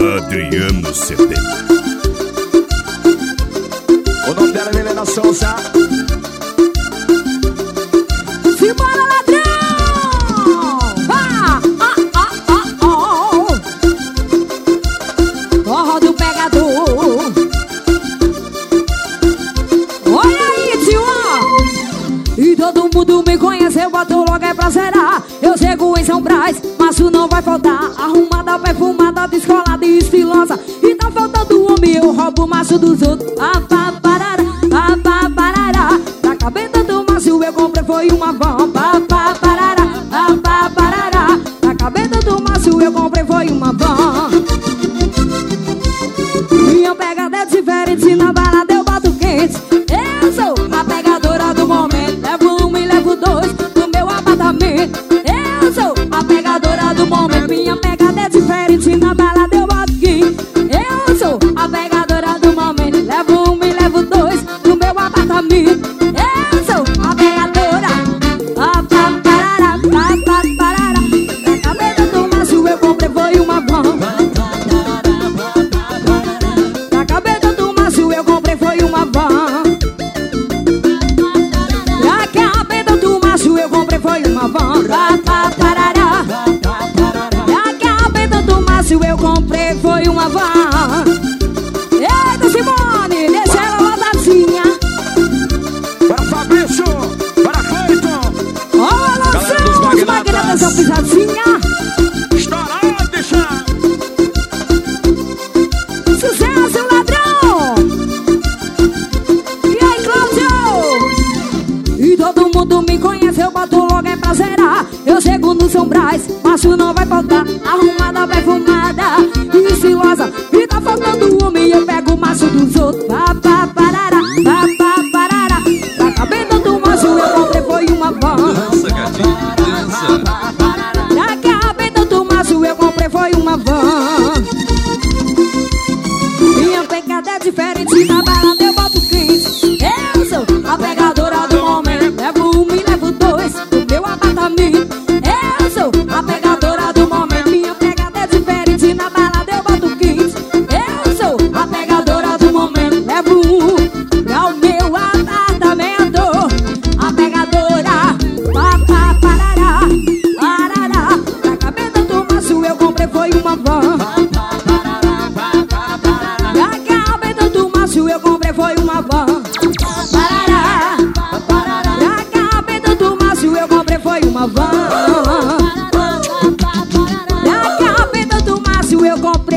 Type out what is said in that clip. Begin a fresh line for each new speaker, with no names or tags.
Adriano CD.
O nome dela é Helena Souza.
Simbora, ladrão! Forró do pegador. Olha aí, tio, ó. E todo mundo me conhece, eu boto logo é pra zerar. Eu chego em São Brás, macho não vai faltar. Arrumada, perfumada, descolada e estilosa. E tá faltando homem, eu roubo o macho dos outros. Parará. Da cabeça do macho eu comprei foi uma van. Parará. Da cabeça do macho eu comprei foi uma van. Minha pegada é diferente, na balada eu boto quente. Eu sou a pegadora do momento. Levo um e levo dois no meu apartamento. Eu sou a pegadora do momento. Minha pegada é diferente, na balada eu boto quente. Eu sou a pegadora do momento. Levo um e levo dois no meu apartamento. Eu sou a pegadora. Parará. Da cabeça do macho eu comprei foi uma van. Da cabeça do macho eu comprei foi uma van. Da cabeça do macho eu comprei foi uma van. Parará. Da cabeça do macho eu comprei foi uma van. Eita, Simone, deixa ela lotadinha.
Para Fabrício, para Cleiton.
Ó, lançamos, máquina dessa pisadinha.
Estourado, deixa.
Sucesso, ladrão! E aí, Cláudio? E todo mundo me conhece, eu boto logo é pra zerar. Eu chego no São Brás, macho não vai faltar. Arrumada, perfumada e estilosa. E tá faltando homem, eu pego o macho dos outros. Parará. Da cabeça do macho eu comprei foi uma van.
Dança, gatinho, dança.
Da cabeça do macho eu comprei foi uma van. Minha pegada é diferente, na balada eu boto quente. Eu sou a pegadora do momento. Levo um e levo dois no meu apartamento. Eu sou a pegadora do momento. Minha pegada é diferente, na balada eu boto quente. Eu sou a pegadora do momento. Levo um pra o meu apartamento. A pegadora. Parará. Da cabeça do macho eu comprei foi uma van. Da cabeça do macho eu comprei foi uma van. Parará. Da cabeça do macho eu comprei foi uma van. Da cabeça do macho eu comprei